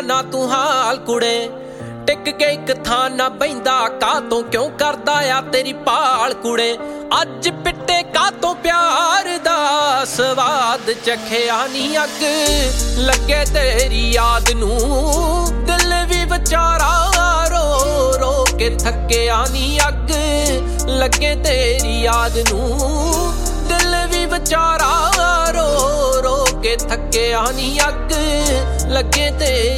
ਨਾ ਤੂੰ ਹਾਲ ਕੁੜੇ ਟਿਕ ਕੇ ਇੱਕ ਥਾਂ ਨਾ ਬਹਿੰਦਾ ਕਾਤੋਂ ਕਿਉਂ ਕਰਦਾ ਆ ਤੇਰੀ ਭਾਲ ਕੁੜੇ ਅੱਜ ਪਿੱਟੇ ਕਾਤੋਂ ਪਿਆਰ ਦਾ ਸਵਾਦ ਚਖਿਆ ਨੀ ਅੱਗ ਲੱਗੇ ਤੇਰੀ ਯਾਦ ਨੂੰ ਦਿਲ ਵੀ ਵਿਚਾਰਾ ਰੋ ਰੋ ਕੇ ਥੱਕਿਆ ਨੀ ਅੱਗ ਲੱਗੇ ਤੇਰੀ ਯਾਦ ਨੂੰ ਦਿਲ ਵੀ ਵਿਚਾਰਾ ਰੋ ਰੋ ਕੇ ਥੱਕਿਆ ਨੀ ਅੱਗ ਲੱਗੇ ਤੇ